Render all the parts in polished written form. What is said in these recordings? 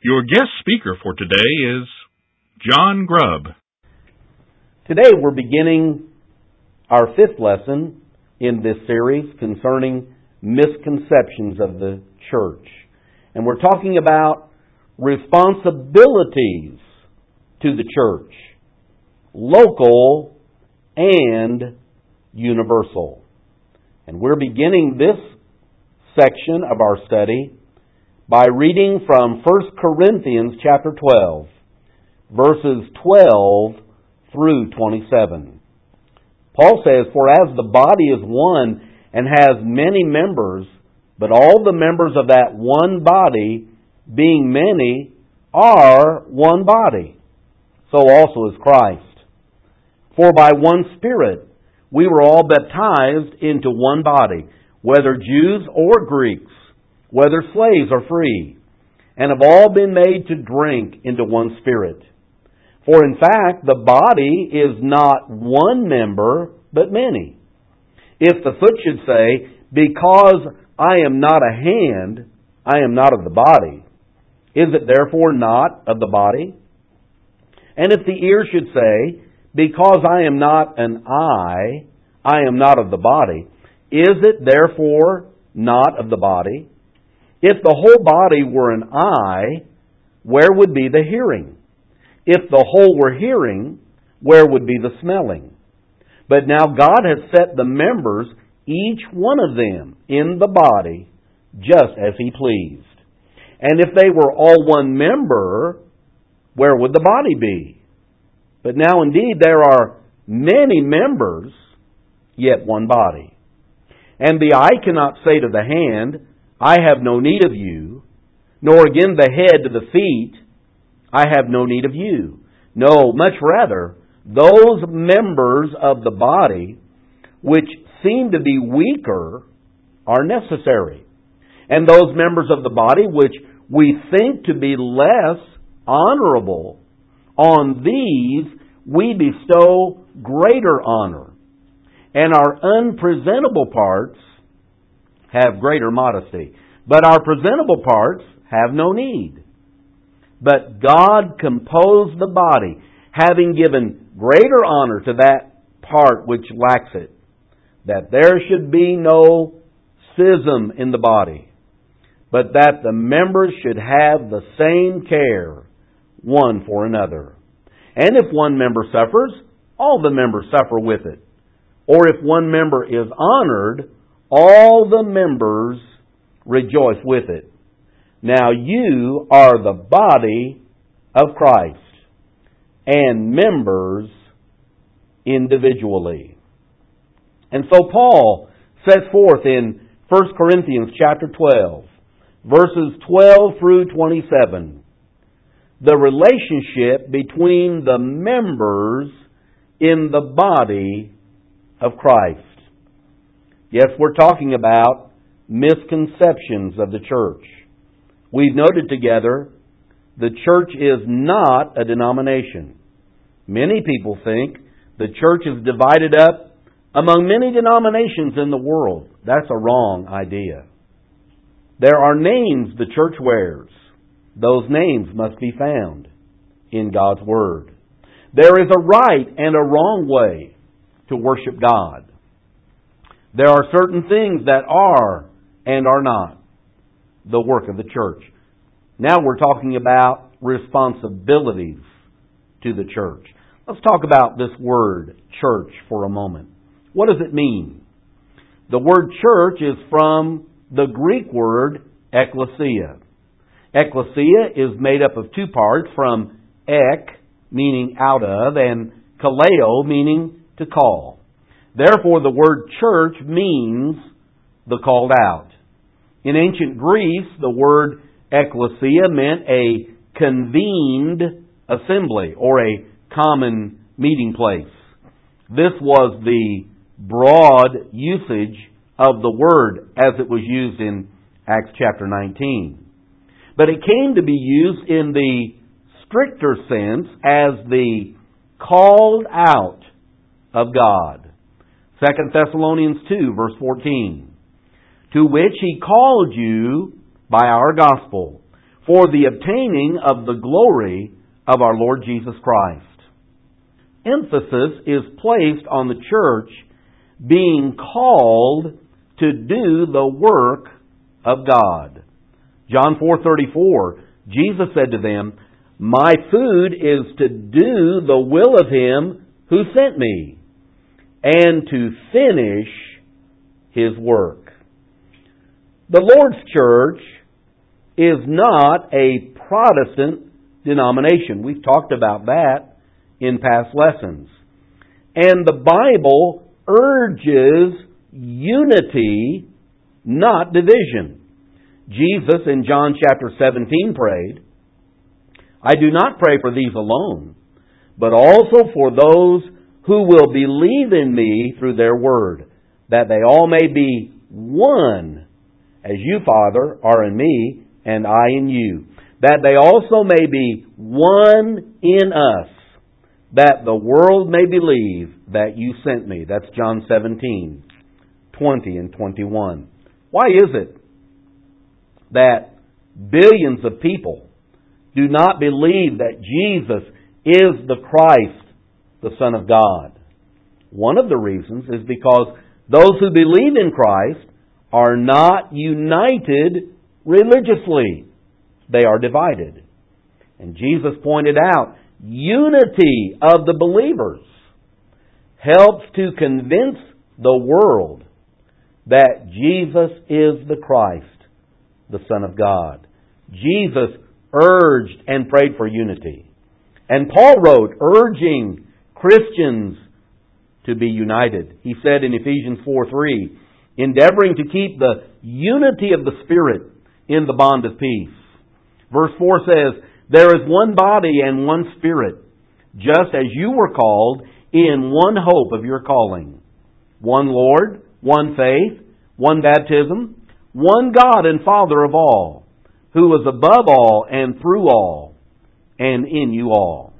Your guest speaker for today is John Grubb. Today we're beginning our fifth lesson in this series concerning misconceptions of the church. And we're talking about responsibilities to the church, local and universal. And we're beginning this section of our study by reading from 1 Corinthians chapter 12, verses 12 through 27. Paul says, "For as the body is one and has many members, but all the members of that one body, being many, are one body, so also is Christ. For by one Spirit we were all baptized into one body, whether Jews or Greeks, whether slaves or free, and have all been made to drink into one Spirit. For in fact, the body is not one member, but many. If the foot should say, 'Because I am not a hand, I am not of the body,' is it therefore not of the body? And if the ear should say, 'Because I am not an eye, I am not of the body,' is it therefore not of the body? If the whole body were an eye, where would be the hearing? If the whole were hearing, where would be the smelling? But now God has set the members, each one of them, in the body, just as He pleased. And if they were all one member, where would the body be? But now indeed there are many members, yet one body. And the eye cannot say to the hand, 'I have no need of you,' nor again the head to the feet, 'I have no need of you.' No, much rather, those members of the body which seem to be weaker are necessary. And those members of the body which we think to be less honorable, on these we bestow greater honor. And our unpresentable parts have greater modesty. But our presentable parts have no need. But God composed the body, having given greater honor to that part which lacks it, that there should be no schism in the body, but that the members should have the same care one for another. And if one member suffers, all the members suffer with it. Or if one member is honored, all the members rejoice with it. Now you are the body of Christ, and members individually." And so Paul sets forth in 1 Corinthians chapter 12, verses 12 through 27, the relationship between the members in the body of Christ. Yes, we're talking about misconceptions of the church. We've noted together the church is not a denomination. Many people think the church is divided up among many denominations in the world. That's a wrong idea. There are names the church wears. Those names must be found in God's Word. There is a right and a wrong way to worship God. There are certain things that are and are not the work of the church. Now we're talking about responsibilities to the church. Let's talk about this word, church, for a moment. What does it mean? The word church is from the Greek word ekklesia. Ekklesia is made up of two parts, from ek, meaning out of, and kaleo, meaning to call. Therefore, the word church means the called out. In ancient Greece, the word ekklesia meant a convened assembly or a common meeting place. This was the broad usage of the word as it was used in Acts chapter 19. But it came to be used in the stricter sense as the called out of God. 2 Thessalonians 2, verse 14. To which He called you by our gospel, for the obtaining of the glory of our Lord Jesus Christ. Emphasis is placed on the church being called to do the work of God. John 4:34, Jesus said to them, "My food is to do the will of Him who sent me, and to finish His work." The Lord's church is not a Protestant denomination. We've talked about that in past lessons. And the Bible urges unity, not division. Jesus in John chapter 17 prayed, "I do not pray for these alone, but also for those who will believe in me through their word, that they all may be one, as you, Father, are in me, and I in you, that they also may be one in us, that the world may believe that you sent me." That's John 17, 20 and 21. Why is it that billions of people do not believe that Jesus is the Christ, the Son of God? One of the reasons is because those who believe in Christ are not united religiously. They are divided. And Jesus pointed out, unity of the believers helps to convince the world that Jesus is the Christ, the Son of God. Jesus urged and prayed for unity. And Paul wrote, urging Christians to be united. He said in Ephesians 4:3, endeavoring to keep the unity of the Spirit in the bond of peace. Verse 4 says, there is one body and one Spirit, just as you were called in one hope of your calling. One Lord, one faith, one baptism, one God and Father of all, who is above all and through all and in you all.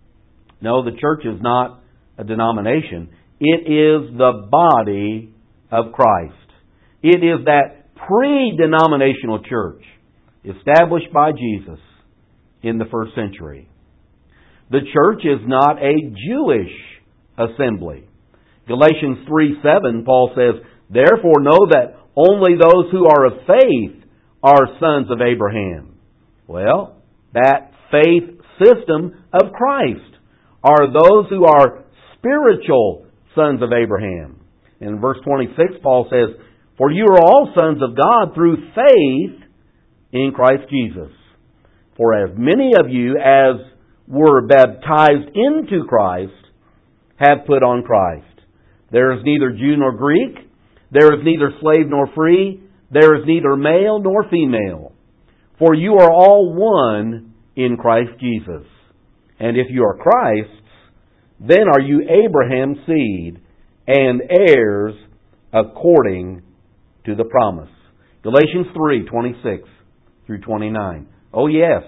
No, the church is not a denomination. It is the body of Christ. It is that pre-denominational church established by Jesus in the first century. The church is not a Jewish assembly. Galatians 3:7, Paul says, therefore know that only those who are of faith are sons of Abraham. Well, that faith system of Christ are those who are spiritual sons of Abraham. In verse 26, Paul says, for you are all sons of God through faith in Christ Jesus. For as many of you as were baptized into Christ have put on Christ. There is neither Jew nor Greek. There is neither slave nor free. There is neither male nor female. For you are all one in Christ Jesus. And if you are Christ's, then are you Abraham's seed and heirs according to the promise. Galatians 3:26 through 29. Oh yes,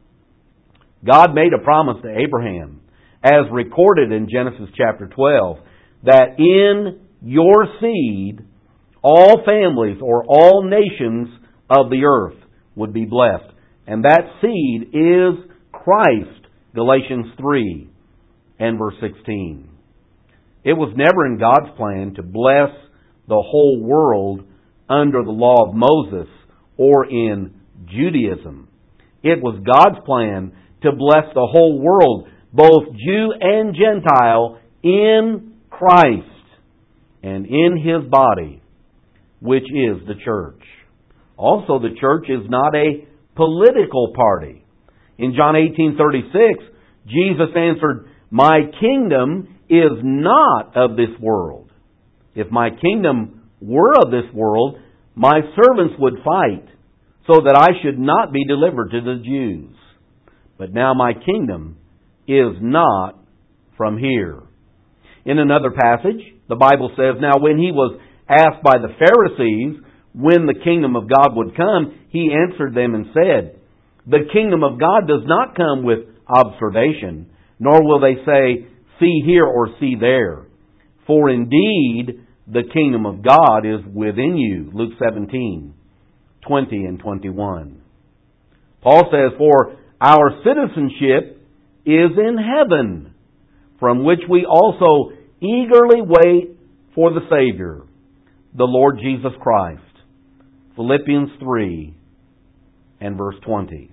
God made a promise to Abraham, as recorded in Genesis chapter 12, that in your seed all families or all nations of the earth would be blessed. And that seed is Christ, Galatians 3 and verse 16. It was never in God's plan to bless the whole world under the law of Moses or in Judaism. It was God's plan to bless the whole world, both Jew and Gentile, in Christ and in His body, which is the church. Also, the church is not a political party. In John 18:36, Jesus answered, my kingdom is not of this world. If my kingdom were of this world, my servants would fight, so that I should not be delivered to the Jews. But now my kingdom is not from here. In another passage, the Bible says, now when He was asked by the Pharisees when the kingdom of God would come, He answered them and said, the kingdom of God does not come with observation, nor will they say, see here or see there. For indeed, the kingdom of God is within you. Luke 17:20 and 21. Paul says, "For our citizenship is in heaven, from which we also eagerly wait for the Savior, the Lord Jesus Christ." Philippians 3 and verse 20.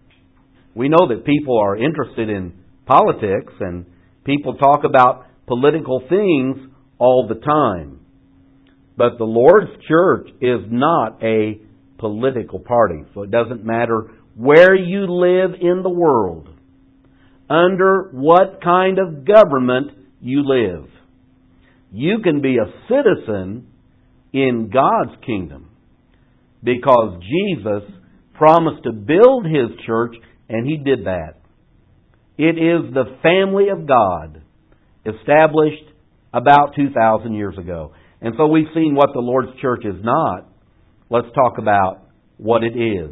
We know that people are interested in politics, and people talk about political things all the time. But the Lord's church is not a political party. So it doesn't matter where you live in the world, under what kind of government you live. You can be a citizen in God's kingdom because Jesus promised to build His church, and He did that. It is the family of God, established about 2,000 years ago. And so we've seen what the Lord's church is not. Let's talk about what it is.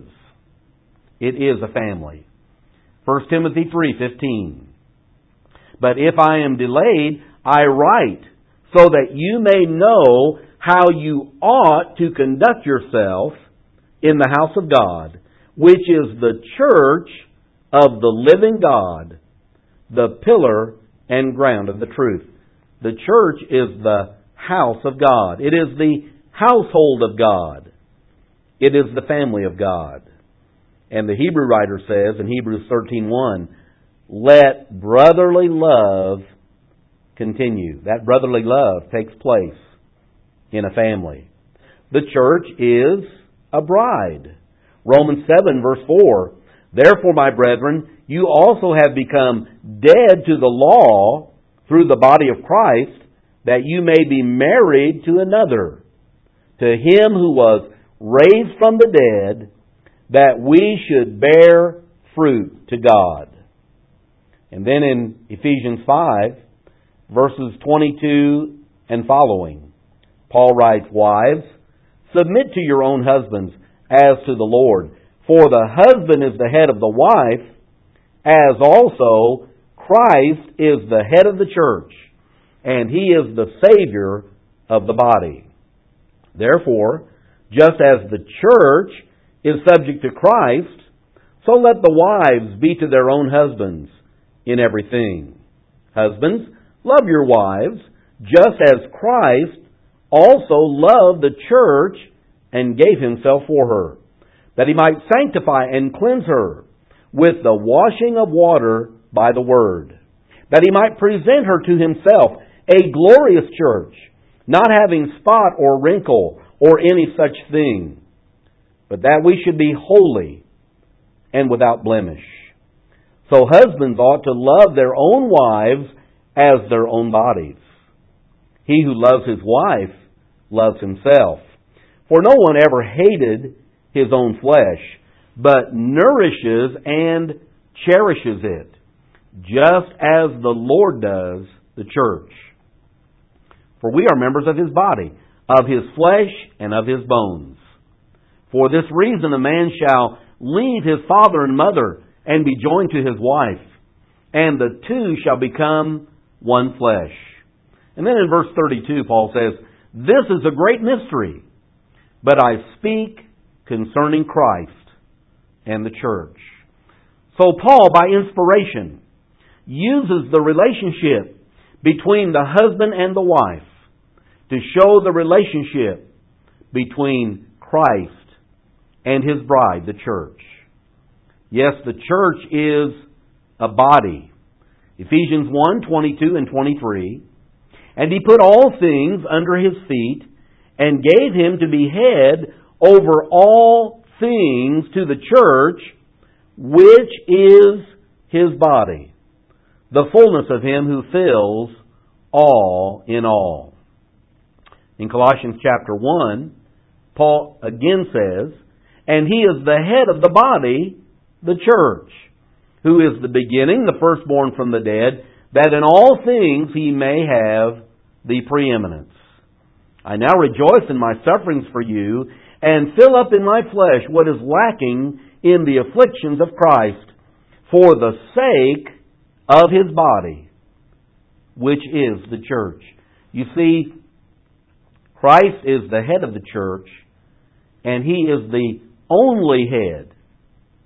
It is a family. 1 Timothy 3:15. "But if I am delayed, I write, so that you may know how you ought to conduct yourself in the house of God, which is the church of the living God, the pillar and ground of the truth." The church is the house of God. It is the household of God. It is the family of God. And the Hebrew writer says in Hebrews 13:1, "Let brotherly love continue." That brotherly love takes place in a family. The church is a bride. Romans 7 verse 4, "Therefore, my brethren, you also have become dead to the law through the body of Christ, that you may be married to another, to Him who was raised from the dead, that we should bear fruit to God." And then in Ephesians 5, verses 22 and following, Paul writes, "Wives, submit to your own husbands as to the Lord. For the husband is the head of the wife, as also Christ is the head of the church, and He is the Savior of the body. Therefore, just as the church is subject to Christ, so let the wives be to their own husbands in everything. Husbands, love your wives, just as Christ also loved the church and gave Himself for her, that He might sanctify and cleanse her with the washing of water by the Word, that He might present her to Himself a glorious church, not having spot or wrinkle or any such thing, but that we should be holy and without blemish. So husbands ought to love their own wives as their own bodies. He who loves his wife loves himself. For no one ever hated his own flesh, but nourishes and cherishes it, just as the Lord does the church. For we are members of His body, of His flesh and of His bones. For this reason a man shall leave his father and mother and be joined to his wife, and the two shall become one flesh. And then in verse 32 Paul says, "This is a great mystery, but I speak concerning Christ and the church." So Paul, by inspiration, uses the relationship between the husband and the wife to show the relationship between Christ and His bride, the church. Yes, the church is a body. Ephesians 1:22 and 23. "And He put all things under His feet, and gave Him to be head over all things to the church, which is His body, the fullness of Him who fills all in all." In Colossians chapter 1, Paul again says, "And He is the head of the body, the church, who is the beginning, the firstborn from the dead, that in all things He may have the preeminence. I now rejoice in my sufferings for you, and fill up in my flesh what is lacking in the afflictions of Christ, for the sake of His body, which is the church." You see, Christ is the head of the church, and He is the only head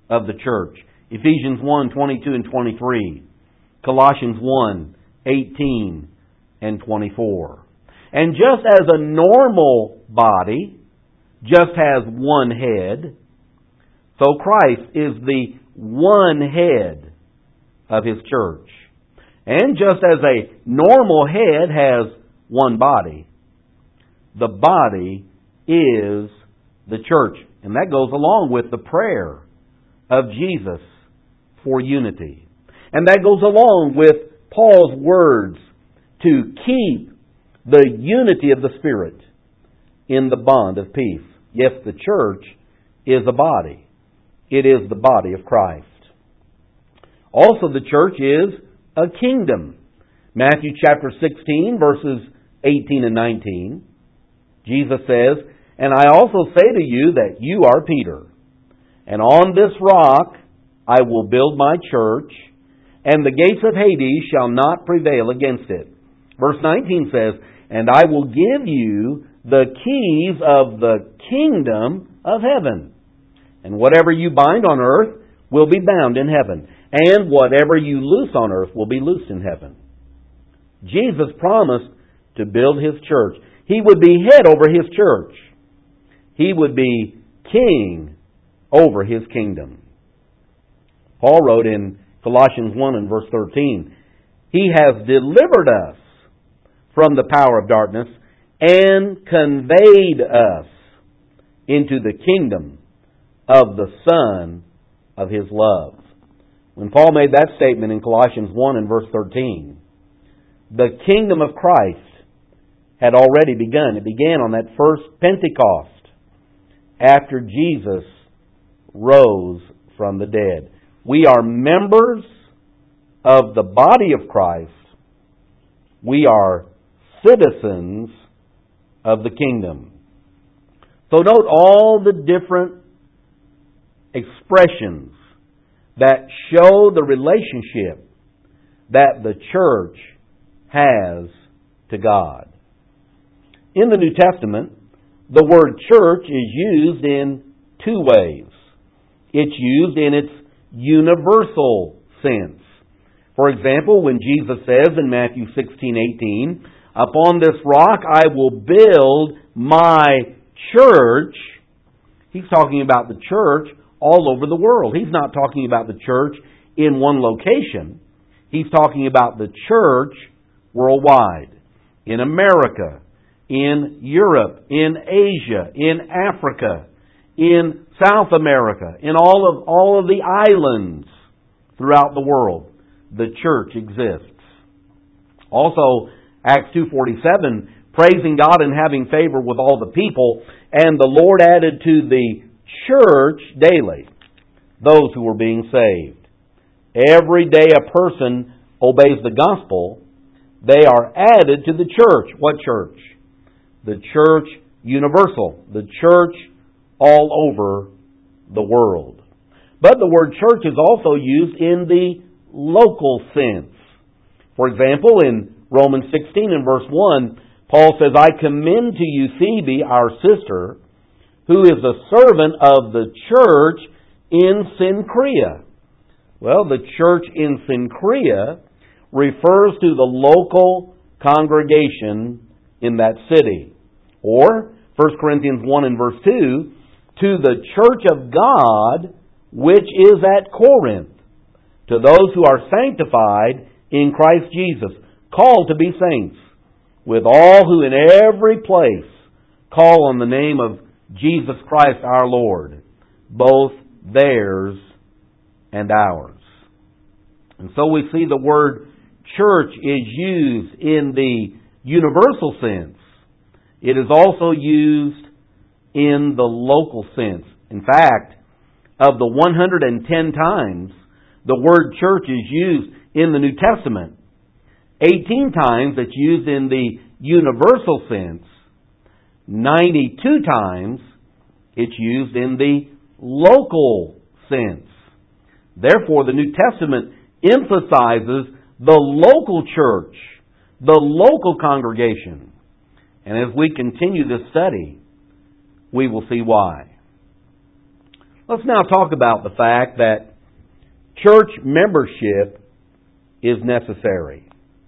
of the church. Ephesians 1, 22 and 23. Colossians 1, 18 and 24. And just as a normal body just has one head, so Christ is the one head of His church. And just as a normal head has one body, the body is the church. And that goes along with the prayer of Jesus for unity. And that goes along with Paul's words to keep the unity of the Spirit in the bond of peace. Yes, the church is a body. It is the body of Christ. Also, the church is a kingdom. Matthew chapter 16, verses 18 and 19. Jesus says, "And I also say to you that you are Peter, and on this rock I will build my church, and the gates of Hades shall not prevail against it." Verse 19 says, "And I will give you the keys of the kingdom of heaven. And whatever you bind on earth will be bound in heaven, and whatever you loose on earth will be loosed in heaven." Jesus promised to build His church. He would be head over His church. He would be king over His kingdom. Paul wrote in Colossians 1 and verse 13, "He has delivered us from the power of darkness and conveyed us into the kingdom of the Son of His love." When Paul made that statement in Colossians 1 and verse 13, the kingdom of Christ had already begun. It began on that first Pentecost after Jesus rose from the dead. We are members of the body of Christ. We are citizens of the kingdom. So note all the different expressions that show the relationship that the church has to God. In the New Testament, the word church is used in two ways. It's used in its universal sense. For example, when Jesus says in Matthew 16:18, "Upon this rock I will build my church," He's talking about the church all over the world. He's not talking about the church in one location. He's talking about the church worldwide. In America, in Europe, in Asia, in Africa, in South America, in all of the islands throughout the world, the church exists. Also, Acts 2:47, praising God and having favor with all the people, and the Lord added to the church daily those who were being saved. Every day a person obeys the gospel, they are added to the church. What church? The church universal. The church all over the world. But the word church is also used in the local sense. For example, in Romans 16 and verse 1, Paul says, "I commend to you Phoebe, our sister, who is a servant of the church in Cenchrea." Well, the church in Cenchrea refers to the local congregation in that city. Or, 1 Corinthians 1 and verse 2, "To the church of God which is at Corinth, to those who are sanctified in Christ Jesus, called to be saints, with all who in every place call on the name of Jesus Christ our Lord, both theirs and ours." And so we see the word church is used in the universal sense. It is also used in the local sense. In fact, of the 110 times the word church is used in the New Testament, 18 times it's used in the universal sense, 92 times it's used in the local sense. Therefore, the New Testament emphasizes the local church, the local congregation. And as we continue this study, we will see why. Let's now talk about the fact that church membership is necessary.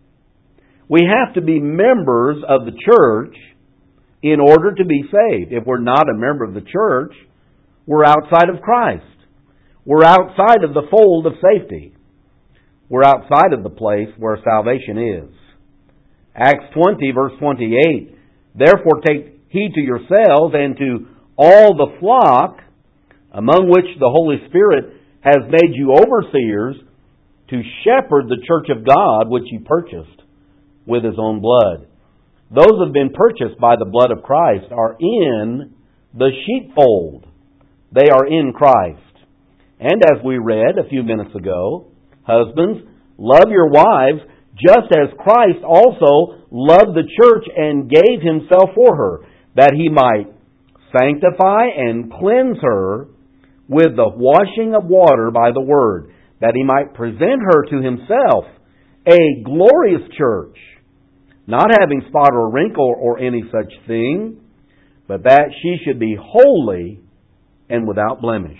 We have to be members of the church in order to be saved. If we're not a member of the church, we're outside of Christ. We're outside of the fold of safety. We're outside of the place where salvation is. Acts 20, verse 28, "Therefore take heed to yourselves and to all the flock, among which the Holy Spirit has made you overseers, to shepherd the church of God, which He purchased with His own blood." Those who have been purchased by the blood of Christ are in the sheepfold. They are in Christ. And as we read a few minutes ago, husbands, love your wives just as Christ also loved the church and gave Himself for her, that He might sanctify and cleanse her with the washing of water by the Word, that He might present her to Himself a glorious church, not having spot or wrinkle or any such thing, but that she should be holy and without blemish.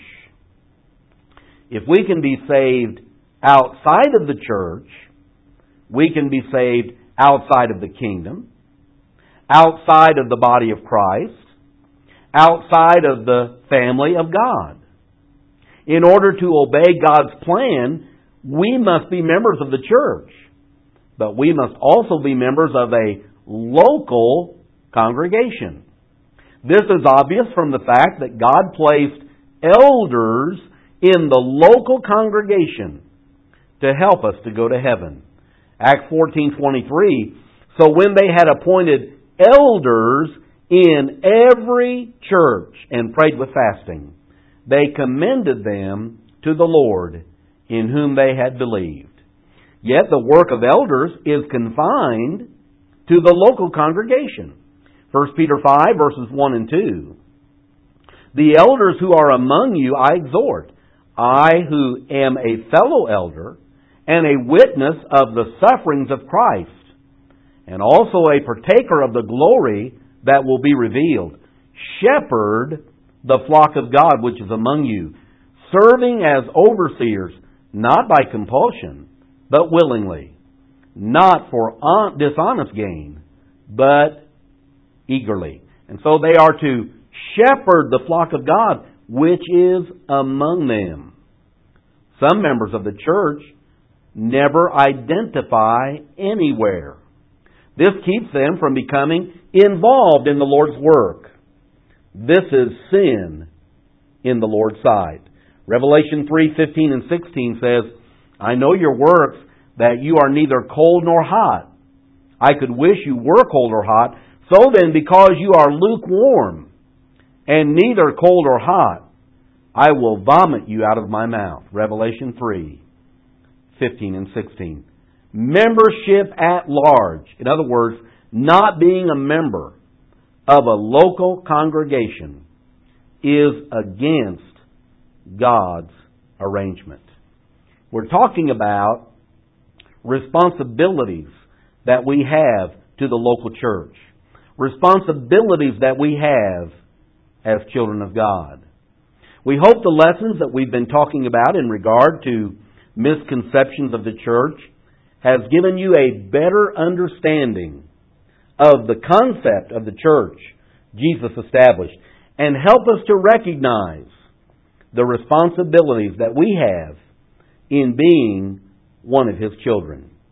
If we can be saved outside of the church, we can be saved outside of the kingdom, outside of the body of Christ, outside of the family of God. In order to obey God's plan, we must be members of the church, but we must also be members of a local congregation. This is obvious from the fact that God placed elders in the local congregation to help us to go to heaven. Acts 14:23, "So when they had appointed elders in every church and prayed with fasting, they commended them to the Lord in whom they had believed." Yet the work of elders is confined to the local congregation. 1 Peter 5, verses 1 and 2. "The elders who are among you I exhort, I who am a fellow elder and a witness of the sufferings of Christ, and also a partaker of the glory that will be revealed. Shepherd the flock of God which is among you, serving as overseers, not by compulsion, but willingly, not for dishonest gain, but eagerly." And so they are to shepherd the flock of God which is among them. Some members of the church never identify anywhere. This keeps them from becoming involved in the Lord's work. This is sin in the Lord's sight. Revelation 3:15 and 16 says, "I know your works, that you are neither cold nor hot. I could wish you were cold or hot. So then, because you are lukewarm, and neither cold or hot, I will vomit you out of my mouth." Revelation 3:15 and 16. Membership at large. In other words, not being a member of a local congregation is against God's arrangement. We're talking about responsibilities that we have to the local church. Responsibilities that we have as children of God. We hope the lessons that we've been talking about in regard to misconceptions of the church has given you a better understanding of the concept of the church Jesus established, and help us to recognize the responsibilities that we have in being one of His children.